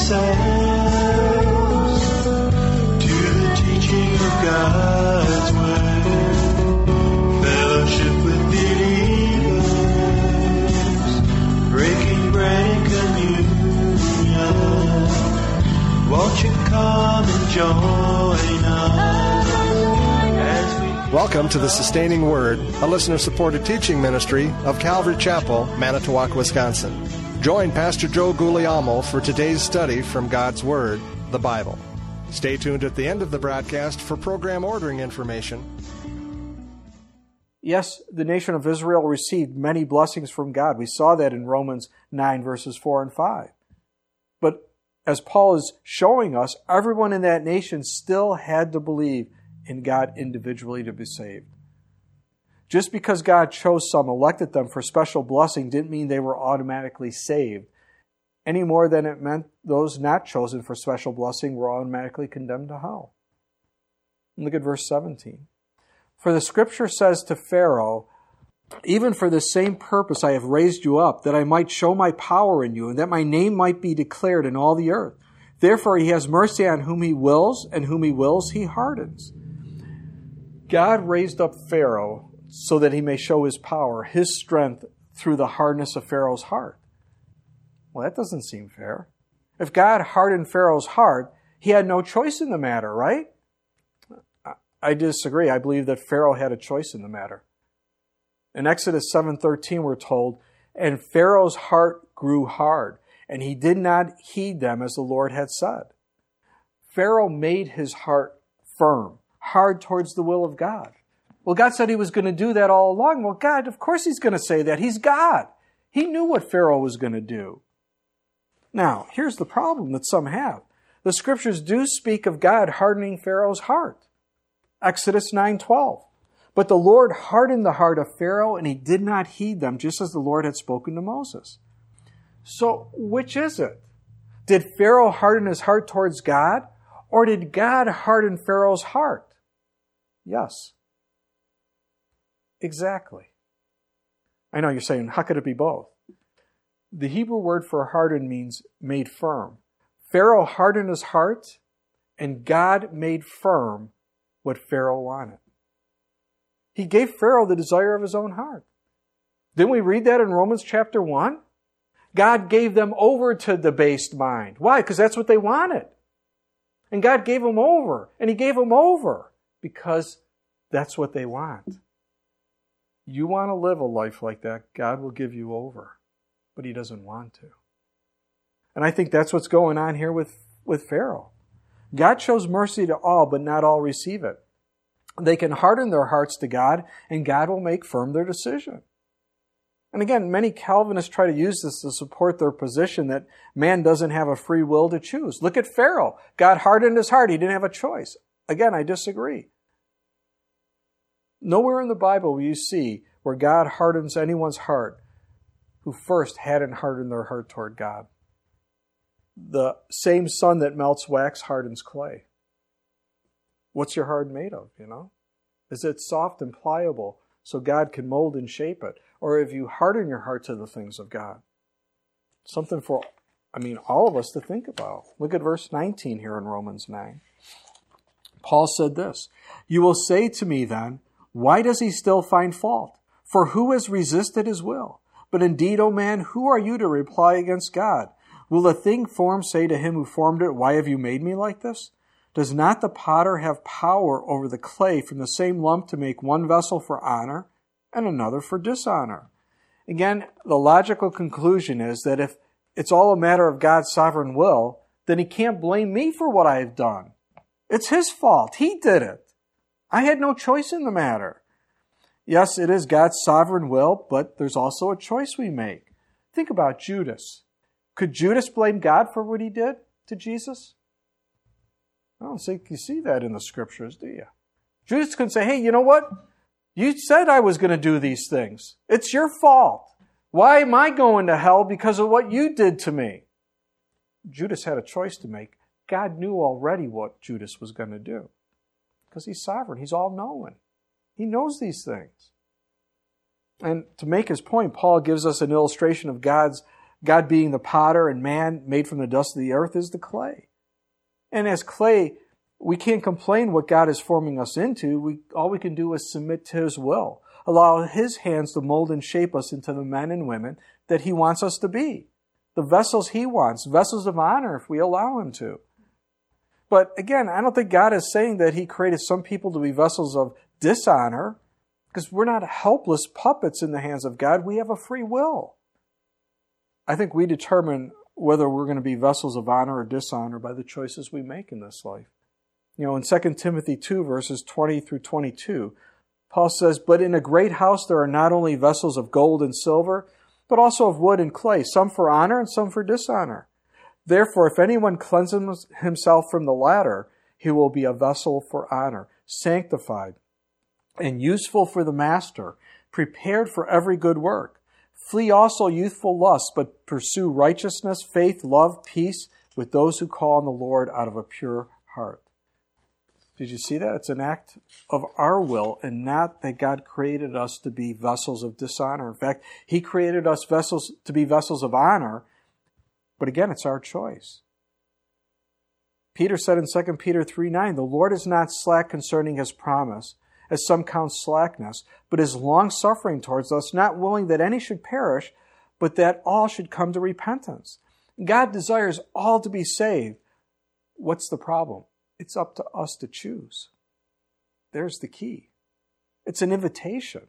ourselves to the teaching of God's Word. Fellowship with believers, breaking bread and communion. Won't you come and join us as we... Welcome to the Sustaining Word, a listener-supported teaching ministry of Calvary Chapel, Manitowoc, Wisconsin. Join Pastor Joe Guglielmo for today's study from God's Word, the Bible. Stay tuned at the end of the broadcast for program ordering information. Yes, the nation of Israel received many blessings from God. We saw that in Romans 9, verses 4 and 5. But as Paul is showing us, everyone in that nation still had to believe in God individually to be saved. Just because God chose some, elected them for special blessing, didn't mean they were automatically saved, any more than it meant those not chosen for special blessing were automatically condemned to hell. Look at verse 17. For the Scripture says to Pharaoh, "Even for the same purpose I have raised you up, that I might show my power in you, and that my name might be declared in all the earth. Therefore he has mercy on whom he wills, and whom he wills he hardens." God raised up Pharaoh so that he may show his power, his strength, through the hardness of Pharaoh's heart. Well, that doesn't seem fair. If God hardened Pharaoh's heart, he had no choice in the matter, right? I disagree. I believe that Pharaoh had a choice in the matter. In Exodus 7:13, we're told, "And Pharaoh's heart grew hard, and he did not heed them as the Lord had said." Pharaoh made his heart firm, hard towards the will of God. Well, God said he was going to do that all along. Well, God, of course he's going to say that. He's God. He knew what Pharaoh was going to do. Now, here's the problem that some have. The Scriptures do speak of God hardening Pharaoh's heart. Exodus 9:12. "But the Lord hardened the heart of Pharaoh, and he did not heed them, just as the Lord had spoken to Moses." So, which is it? Did Pharaoh harden his heart towards God, or did God harden Pharaoh's heart? Yes. Exactly. I know you're saying, how could it be both? The Hebrew word for hardened means made firm. Pharaoh hardened his heart, and God made firm what Pharaoh wanted. He gave Pharaoh the desire of his own heart. Didn't we read that in Romans chapter 1? God gave them over to debased mind. Why? Because that's what they wanted. And God gave them over, and he gave them over because that's what they want. You want to live a life like that, God will give you over, but he doesn't want to. And I think that's what's going on here with Pharaoh. God shows mercy to all, but not all receive it. They can harden their hearts to God, and God will make firm their decision. And again, many Calvinists try to use this to support their position that man doesn't have a free will to choose. Look at Pharaoh. God hardened his heart. He didn't have a choice. Again, I disagree. Nowhere in the Bible will you see where God hardens anyone's heart who first hadn't hardened their heart toward God. The same sun that melts wax hardens clay. What's your heart made of, Is it soft and pliable so God can mold and shape it? Or have you hardened your heart to the things of God? Something for, all of us to think about. Look at verse 19 here in Romans 9. Paul said this, "You will say to me then, why does he still find fault? For who has resisted his will? But indeed, O man, who are you to reply against God? Will the thing formed say to him who formed it, why have you made me like this? Does not the potter have power over the clay from the same lump to make one vessel for honor and another for dishonor?" Again, the logical conclusion is that if it's all a matter of God's sovereign will, then he can't blame me for what I have done. It's his fault. He did it. I had no choice in the matter. Yes, it is God's sovereign will, but there's also a choice we make. Think about Judas. Could Judas blame God for what he did to Jesus? I don't think you see that in the Scriptures, do you? Judas couldn't say, "Hey, you know what? You said I was going to do these things. It's your fault. Why am I going to hell because of what you did to me?" Judas had a choice to make. God knew already what Judas was going to do because he's sovereign. He's all-knowing. He knows these things. And to make his point, Paul gives us an illustration of God's God being the potter and man made from the dust of the earth is the clay. And as clay, we can't complain what God is forming us into. All we can do is submit to His will. Allow His hands to mold and shape us into the men and women that He wants us to be. The vessels He wants, vessels of honor if we allow Him to. But again, I don't think God is saying that He created some people to be vessels of dishonor, because we're not helpless puppets in the hands of God. We have a free will. I think we determine whether we're going to be vessels of honor or dishonor by the choices we make in this life. In 2 Timothy 2, verses 20 through 22, Paul says, "But in a great house there are not only vessels of gold and silver, but also of wood and clay, some for honor and some for dishonor. Therefore, if anyone cleanses himself from the latter, he will be a vessel for honor, sanctified and useful for the master, prepared for every good work. Flee also youthful lusts, but pursue righteousness, faith, love, peace with those who call on the Lord out of a pure heart." Did you see that? It's an act of our will, and not that God created us to be vessels of dishonor. In fact, He created us to be vessels of honor, but again, it's our choice. Peter said in 2 Peter 3:9, "The Lord is not slack concerning His promise, as some count slackness, but is long-suffering towards us, not willing that any should perish, but that all should come to repentance." God desires all to be saved. What's the problem? It's up to us to choose. There's the key. It's an invitation.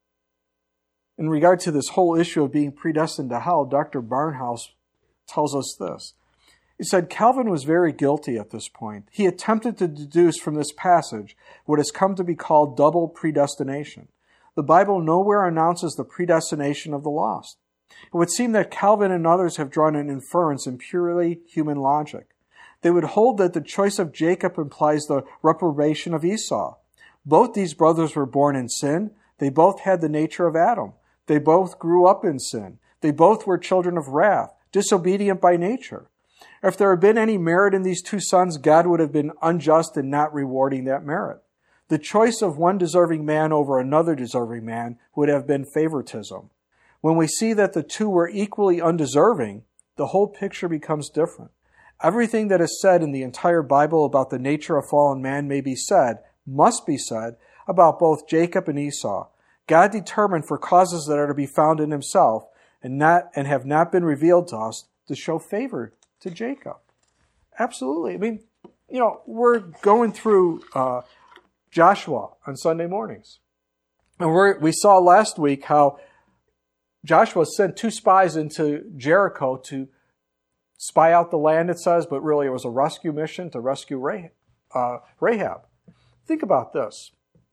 In regard to this whole issue of being predestined to hell, Dr. Barnhouse tells us this. He said, Calvin was very guilty at this point. He attempted to deduce from this passage what has come to be called double predestination. The Bible nowhere announces the predestination of the lost. It would seem that Calvin and others have drawn an inference in purely human logic. They would hold that the choice of Jacob implies the reprobation of Esau. Both these brothers were born in sin. They both had the nature of Adam. They both grew up in sin. They both were children of wrath, disobedient by nature. If there had been any merit in these two sons, God would have been unjust in not rewarding that merit. The choice of one deserving man over another deserving man would have been favoritism. When we see that the two were equally undeserving, the whole picture becomes different. Everything that is said in the entire Bible about the nature of fallen man must be said about both Jacob and Esau. God determined for causes that are to be found in Himself and have not been revealed to us to show favor to Jacob. Absolutely. I mean, we're going through Joshua on Sunday mornings. And we saw last week how Joshua sent 2 spies into Jericho to spy out the land, it says, but really it was a rescue mission to rescue Rahab. Think about this.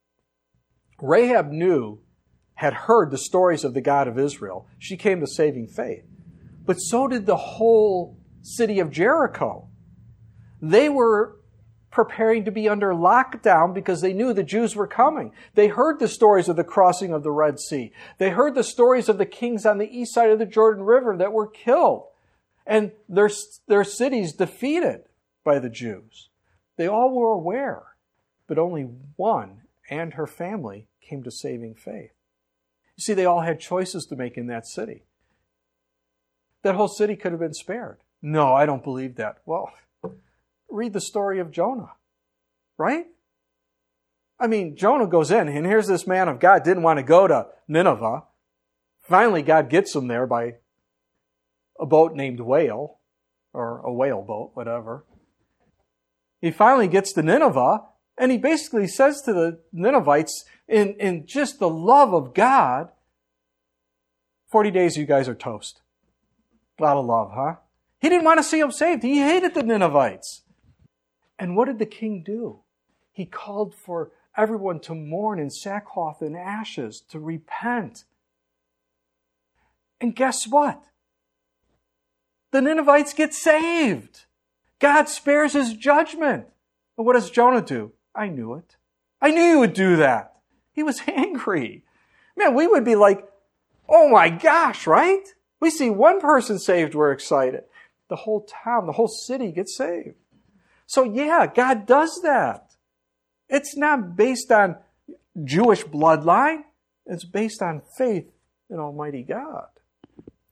Rahab had heard the stories of the God of Israel. She came to saving faith. But so did the whole city of Jericho. They were preparing to be under lockdown because they knew the Jews were coming. They heard the stories of the crossing of the Red Sea. They heard the stories of the kings on the east side of the Jordan River that were killed and their cities defeated by the Jews. They all were aware, but only one and her family came to saving faith. You see, they all had choices to make in that city. That whole city could have been spared. No, I don't believe that. Well, read the story of Jonah, right? I mean, Jonah goes in, and here's this man of God, didn't want to go to Nineveh. Finally, God gets him there by a boat named Whale, or a whale boat, whatever. He finally gets to Nineveh, and he basically says to the Ninevites, in just the love of God, 40 days you guys are toast. A lot of love, huh? He didn't want to see them saved. He hated the Ninevites. And what did the king do? He called for everyone to mourn in sackcloth and ashes, to repent. And guess what? The Ninevites get saved. God spares His judgment. And what does Jonah do? I knew it. I knew you would do that. He was angry. Man, we would be like, oh my gosh, right? We see one person saved, we're excited. The whole town, the whole city gets saved. So yeah, God does that. It's not based on Jewish bloodline. It's based on faith in Almighty God.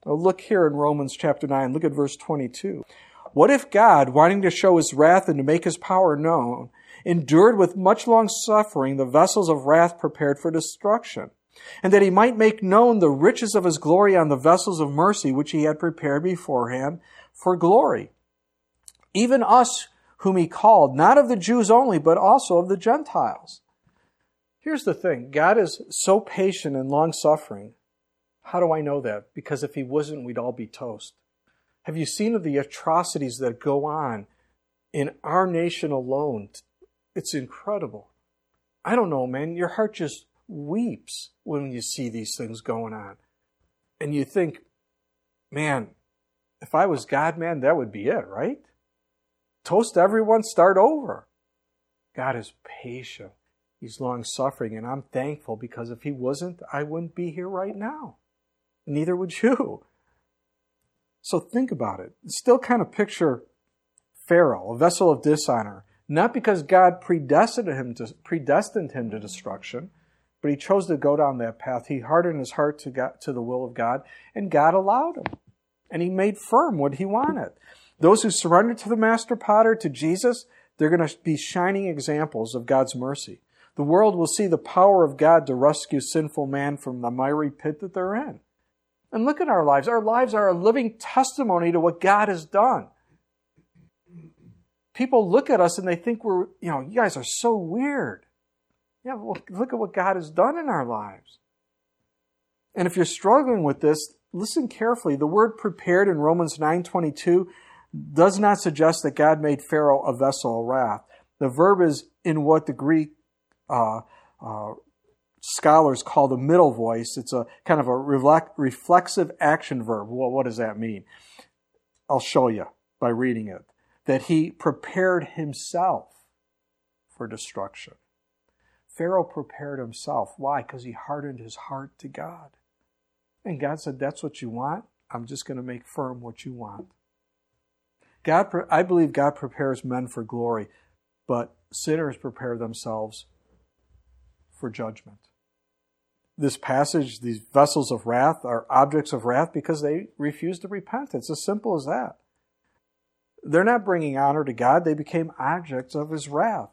Now look here in Romans chapter 9. Look at verse 22. What if God, wanting to show his wrath and to make his power known, endured with much long suffering the vessels of wrath prepared for destruction, and that he might make known the riches of his glory on the vessels of mercy which he had prepared beforehand for glory? Even us whom he called, not of the Jews only, but also of the Gentiles. Here's the thing. God is so patient and long-suffering. How do I know that? Because if he wasn't, we'd all be toast. Have you seen of the atrocities that go on in our nation alone? It's incredible. I don't know, man. Your heart just weeps when you see these things going on. And you think, man, if I was God, man, that would be it, right? Toast everyone, start over. God is patient. He's long-suffering, and I'm thankful because if he wasn't, I wouldn't be here right now. Neither would you. So think about it. Still kind of picture Pharaoh, a vessel of dishonor, not because God predestined him to destruction, but he chose to go down that path. He hardened his heart to the will of God, and God allowed him. And he made firm what he wanted. Those who surrender to the master potter, to Jesus, they're going to be shining examples of God's mercy. The world will see the power of God to rescue sinful man from the miry pit that they're in. And look at our lives. Our lives are a living testimony to what God has done. People look at us and they think you guys are so weird. Yeah, well, look at what God has done in our lives. And if you're struggling with this, listen carefully. The word prepared in Romans 9:22 does not suggest that God made Pharaoh a vessel of wrath. The verb is in what the Greek scholars call the middle voice. It's a kind of a reflexive action verb. Well, what does that mean? I'll show you by reading it. That he prepared himself for destruction. Pharaoh prepared himself. Why? Because he hardened his heart to God. And God said, that's what you want? I'm just going to make firm what you want. I believe God prepares men for glory, but sinners prepare themselves for judgment. This passage, these vessels of wrath are objects of wrath because they refuse to repent. It's as simple as that. They're not bringing honor to God. They became objects of his wrath.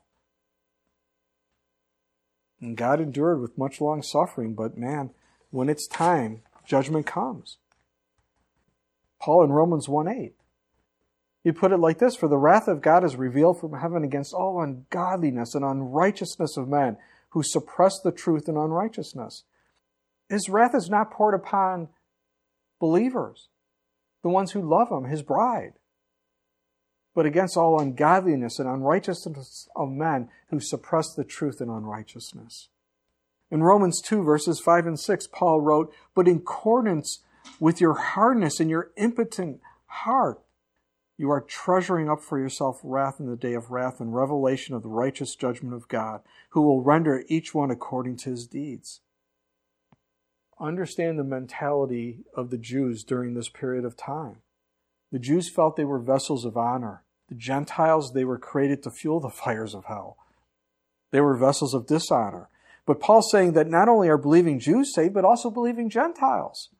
And God endured with much long suffering, but man, when it's time, judgment comes. Paul in Romans 1:8. He put it like this, for the wrath of God is revealed from heaven against all ungodliness and unrighteousness of men who suppress the truth in unrighteousness. His wrath is not poured upon believers, the ones who love him, his bride, but against all ungodliness and unrighteousness of men who suppress the truth in unrighteousness. In Romans 2, verses 5 and 6, Paul wrote, but in accordance with your hardness and your impotent heart, you are treasuring up for yourself wrath in the day of wrath and revelation of the righteous judgment of God, who will render each one according to his deeds. Understand the mentality of the Jews during this period of time. The Jews felt they were vessels of honor. The Gentiles, they were created to fuel the fires of hell. They were vessels of dishonor. But Paul's saying that not only are believing Jews saved, but also believing Gentiles.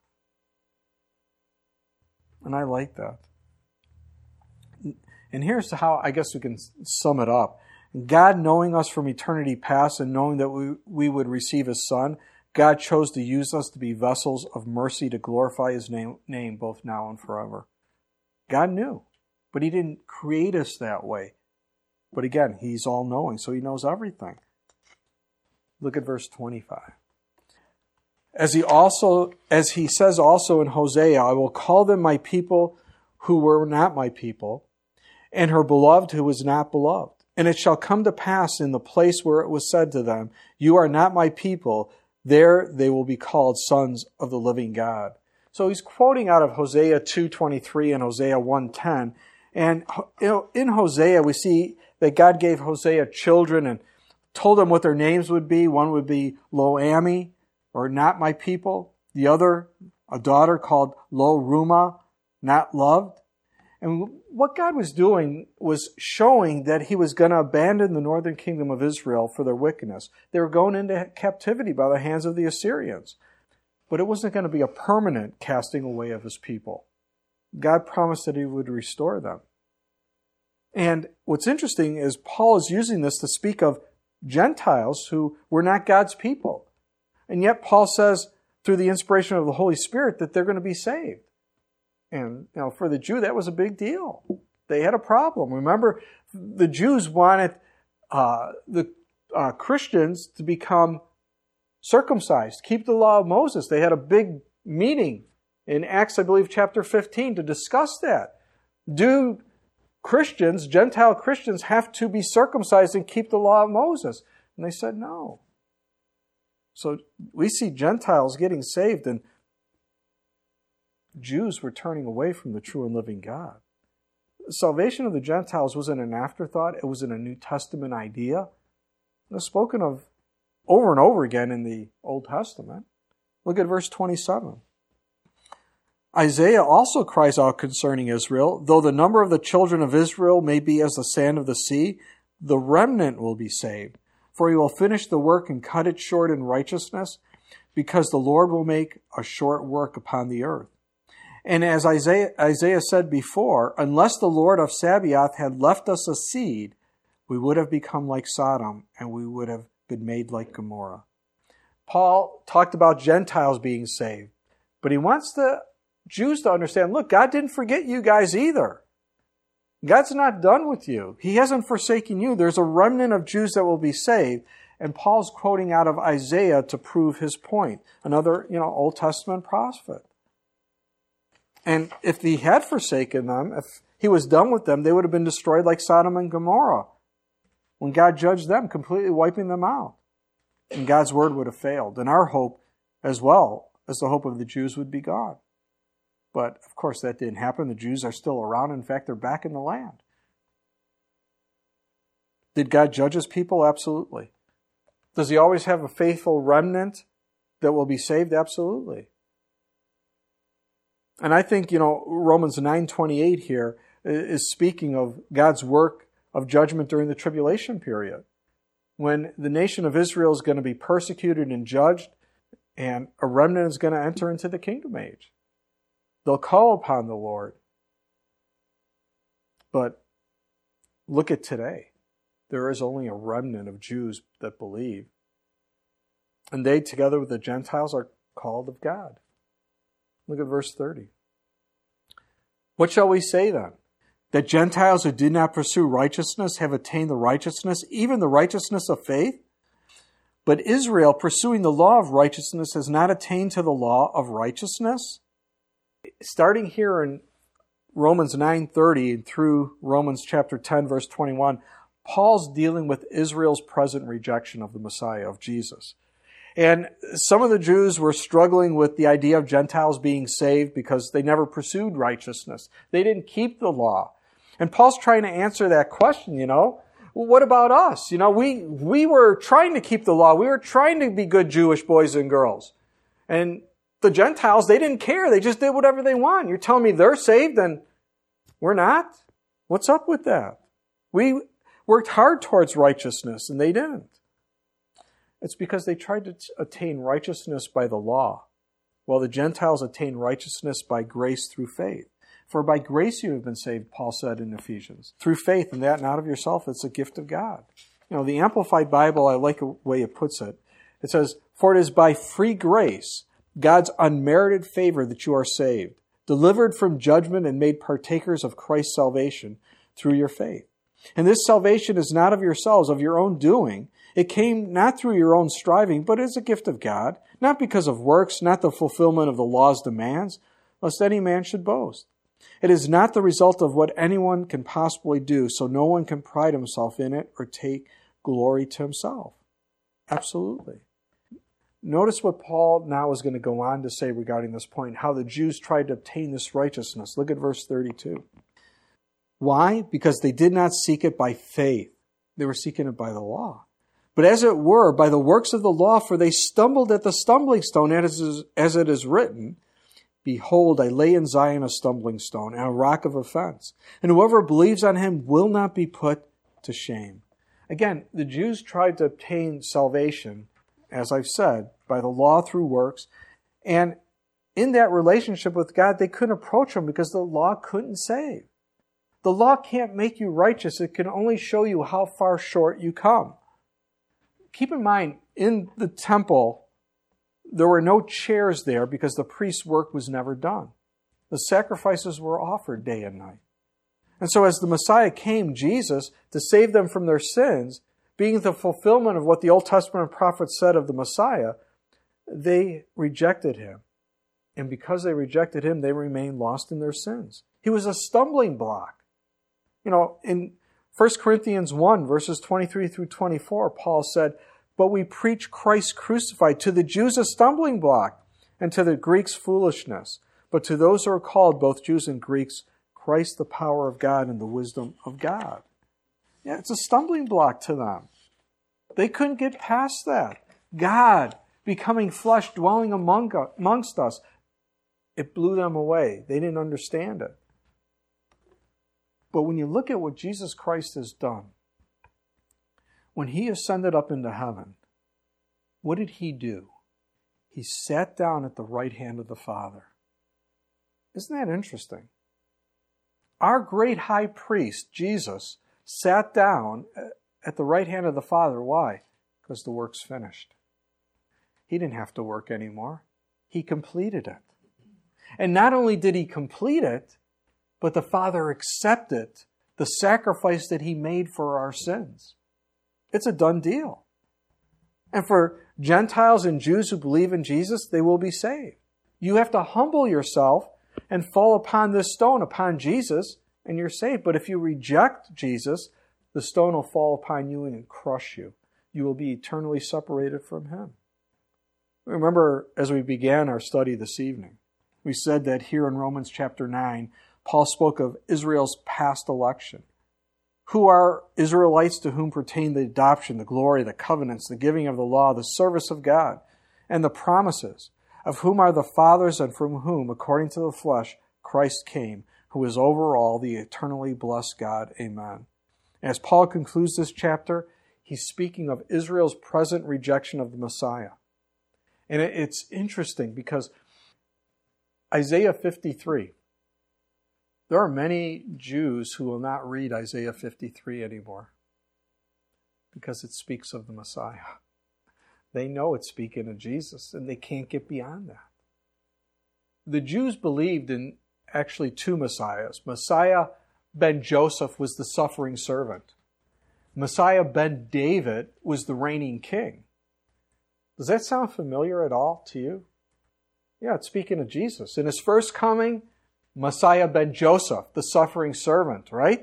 And I like that. And here's how I guess we can sum it up. God, knowing us from eternity past and knowing that we would receive his Son, God chose to use us to be vessels of mercy to glorify his name both now and forever. God knew, but he didn't create us that way. But again, he's all-knowing, so he knows everything. Look at verse 25. As he says also in Hosea, I will call them my people who were not my people, and her beloved who was not beloved. And it shall come to pass in the place where it was said to them, you are not my people, there they will be called sons of the living God. So he's quoting out of Hosea 2:23 and Hosea 1:10. And in Hosea, we see that God gave Hosea children and told them what their names would be. One would be Lo-Ami, or not my people. The other, a daughter called Lo-Ruhamah, not loved. And what God was doing was showing that he was going to abandon the northern kingdom of Israel for their wickedness. They were going into captivity by the hands of the Assyrians. But it wasn't going to be a permanent casting away of his people. God promised that he would restore them. And what's interesting is Paul is using this to speak of Gentiles who were not God's people. And yet Paul says, through the inspiration of the Holy Spirit, that they're going to be saved. And for the Jew, that was a big deal. They had a problem. Remember, the Jews wanted the Christians to become circumcised, keep the law of Moses. They had a big meeting in Acts, I believe, chapter 15 to discuss that. Do Christians, Gentile Christians, have to be circumcised and keep the law of Moses? And they said no. So we see Gentiles getting saved and Jews were turning away from the true and living God. The salvation of the Gentiles wasn't an afterthought. It wasn't a New Testament idea. It was spoken of over and over again in the Old Testament. Look at verse 27. Isaiah also cries out concerning Israel, though the number of the children of Israel may be as the sand of the sea, the remnant will be saved. For he will finish the work and cut it short in righteousness, because the Lord will make a short work upon the earth. And as Isaiah said before, unless the Lord of Sabaoth had left us a seed, we would have become like Sodom, and we would have been made like Gomorrah. Paul talked about Gentiles being saved, but he wants the Jews to understand, look, God didn't forget you guys either. God's not done with you. He hasn't forsaken you. There's a remnant of Jews that will be saved. And Paul's quoting out of Isaiah to prove his point. Another, Old Testament prophet. And if he had forsaken them, if he was done with them, they would have been destroyed like Sodom and Gomorrah when God judged them, completely wiping them out. And God's word would have failed. And our hope, as well as the hope of the Jews, would be gone. But, of course, that didn't happen. The Jews are still around. In fact, they're back in the land. Did God judge his people? Absolutely. Does he always have a faithful remnant that will be saved? Absolutely. And I think, Romans 9:28 here is speaking of God's work of judgment during the tribulation period, when the nation of Israel is going to be persecuted and judged, and a remnant is going to enter into the kingdom age. They'll call upon the Lord. But look at today. There is only a remnant of Jews that believe. And they, together with the Gentiles, are called of God. Look at verse 30. What shall we say then? That Gentiles who did not pursue righteousness have attained the righteousness, even the righteousness of faith? But Israel, pursuing the law of righteousness, has not attained to the law of righteousness? Starting here in Romans 9:30 and through Romans chapter 10, verse 21, Paul's dealing with Israel's present rejection of the Messiah, of Jesus. And some of the Jews were struggling with the idea of Gentiles being saved because they never pursued righteousness. They didn't keep the law. And Paul's trying to answer that question, Well, what about us? We were trying to keep the law. We were trying to be good Jewish boys and girls. And the Gentiles, they didn't care. They just did whatever they want. You're telling me they're saved and we're not? What's up with that? We worked hard towards righteousness and they didn't. It's because they tried to attain righteousness by the law, while the Gentiles attain righteousness by grace through faith. For by grace you have been saved, Paul said in Ephesians. Through faith, and that not of yourself, it's a gift of God. The Amplified Bible, I like the way it puts it. It says, for it is by free grace, God's unmerited favor, that you are saved, delivered from judgment and made partakers of Christ's salvation through your faith. And this salvation is not of yourselves, of your own doing. It came not through your own striving, but is a gift of God, not because of works, not the fulfillment of the law's demands, lest any man should boast. It is not the result of what anyone can possibly do, so no one can pride himself in it or take glory to himself. Absolutely. Notice what Paul now is going to go on to say regarding this point, how the Jews tried to obtain this righteousness. Look at verse 32. Why? Because they did not seek it by faith. They were seeking it by the law. But as it were, by the works of the law, for they stumbled at the stumbling stone, as it is written, behold, I lay in Zion a stumbling stone and a rock of offense, and whoever believes on him will not be put to shame. Again, the Jews tried to obtain salvation, as I've said, by the law through works, And in that relationship with God, they couldn't approach Him because the law couldn't save. The law can't make you righteous. It can only show you how far short you come. Keep in mind, in the temple, there were no chairs there because the priest's work was never done. The sacrifices were offered day and night. And so as the Messiah came, Jesus, to save them from their sins, being the fulfillment of what the Old Testament prophets said of the Messiah, they rejected Him. And because they rejected Him, they remained lost in their sins. He was a stumbling block. In 1 Corinthians 1, verses 23 through 24, Paul said, "But we preach Christ crucified, to the Jews a stumbling block, and to the Greeks foolishness. But to those who are called, both Jews and Greeks, Christ the power of God and the wisdom of God." Yeah, it's a stumbling block to them. They couldn't get past that. God becoming flesh, dwelling amongst us, it blew them away. They didn't understand it. But when you look at what Jesus Christ has done, when He ascended up into heaven, what did He do? He sat down at the right hand of the Father. Isn't that interesting? Our great high priest, Jesus, sat down at the right hand of the Father. Why? Because the work's finished. He didn't have to work anymore. He completed it. And not only did He complete it, but the Father accepted the sacrifice that He made for our sins. It's a done deal. And for Gentiles and Jews who believe in Jesus, they will be saved. You have to humble yourself and fall upon this stone, upon Jesus, and you're saved. But if you reject Jesus, the stone will fall upon you and crush you. You will be eternally separated from Him. Remember, as we began our study this evening, we said that here in Romans chapter 9, Paul spoke of Israel's past election. Who are Israelites to whom pertain the adoption, the glory, the covenants, the giving of the law, the service of God, and the promises, of whom are the fathers and from whom, according to the flesh, Christ came, who is over all, the eternally blessed God. Amen. As Paul concludes this chapter, he's speaking of Israel's present rejection of the Messiah. And it's interesting because Isaiah 53, there are many Jews who will not read Isaiah 53 anymore because it speaks of the Messiah. They know it's speaking of Jesus, and they can't get beyond that. The Jews believed in actually two Messiahs. Messiah ben Joseph was the suffering servant. Messiah ben David was the reigning king. Does that sound familiar at all to you? Yeah, it's speaking of Jesus. In His first coming, Messiah ben Joseph, the suffering servant, right?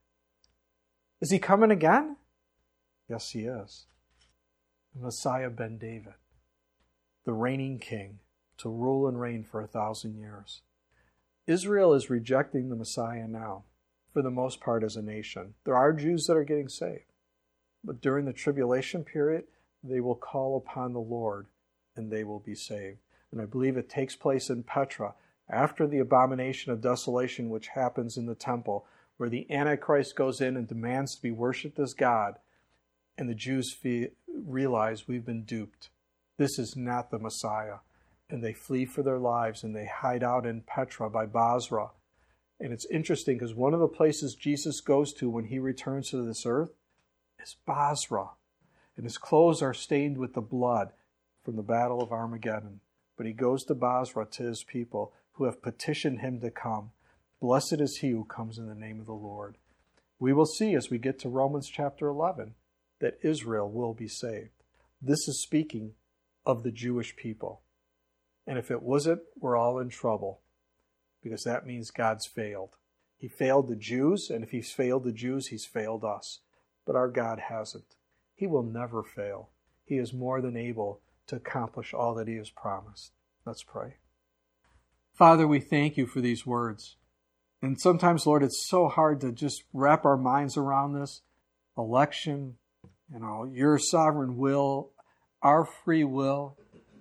Is He coming again? Yes, He is. Messiah ben David, the reigning king, to rule and reign for 1,000 years. Israel is rejecting the Messiah now, for the most part as a nation. There are Jews that are getting saved, but during the tribulation period, they will call upon the Lord and they will be saved. And I believe it takes place in Petra, after the abomination of desolation which happens in the temple, where the Antichrist goes in and demands to be worshipped as God, and the Jews realize we've been duped. This is not the Messiah. And they flee for their lives, and they hide out in Petra by Basra. And it's interesting because one of the places Jesus goes to when He returns to this earth is Basra. And His clothes are stained with the blood from the Battle of Armageddon. But He goes to Basra to His people who have petitioned Him to come. Blessed is he who comes in the name of the Lord. We will see as we get to Romans chapter 11 that Israel will be saved. This is speaking of the Jewish people. And if it wasn't, we're all in trouble, because that means God's failed. He failed the Jews, and if He's failed the Jews, He's failed us. But our God hasn't. He will never fail. He is more than able to accomplish all that He has promised. Let's pray. Father, we thank You for these words. And sometimes, Lord, it's so hard to just wrap our minds around this. Election, Your sovereign will, our free will.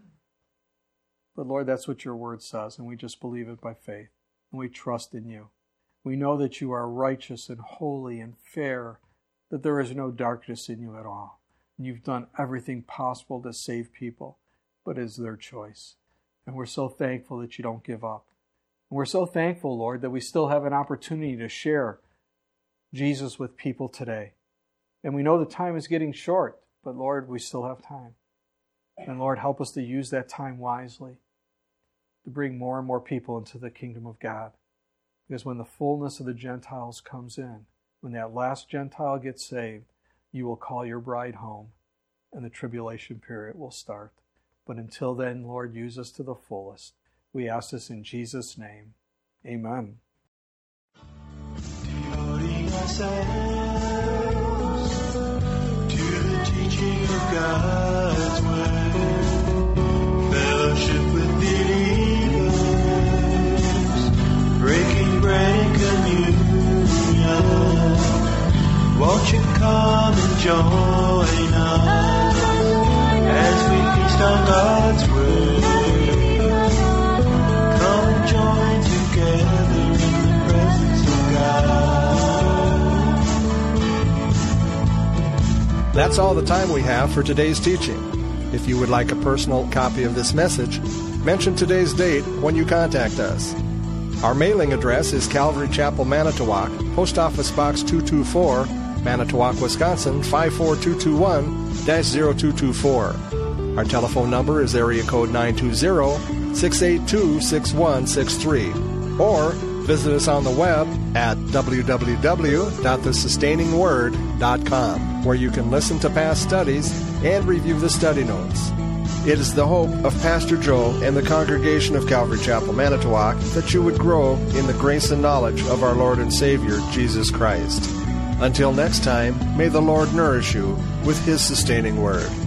But Lord, that's what Your word says, and we just believe it by faith, and we trust in You. We know that You are righteous and holy and fair, that there is no darkness in You at all. And You've done everything possible to save people, but it's their choice. And we're so thankful that you don't give up. And we're so thankful, Lord, that we still have an opportunity to share Jesus with people today. And we know the time is getting short, but Lord, we still have time. And Lord, help us to use that time wisely to bring more and more people into the kingdom of God. Because when the fullness of the Gentiles comes in, when that last Gentile gets saved, you will call your bride home, and the tribulation period will start. But until then, Lord, use us to the fullest. We ask this in Jesus' name. Amen. Devoting ourselves to the teaching of God's word, fellowship with believers, breaking bread and communion. Won't you come and join us as we feast on God's word? Come and join together in the presence of God. That's all the time we have for today's teaching. If you would like a personal copy of this message, mention today's date when you contact us. Our mailing address is Calvary Chapel, Manitowoc, Post Office Box 224, Manitowoc, Wisconsin 54221-0224. Our telephone number is area code 920-682-6163. Or visit us on the web at www.thesustainingword.com, where you can listen to past studies and review the study notes. It is the hope of Pastor Joe and the congregation of Calvary Chapel, Manitowoc, that you would grow in the grace and knowledge of our Lord and Savior, Jesus Christ. Until next time, may the Lord nourish you with His sustaining word.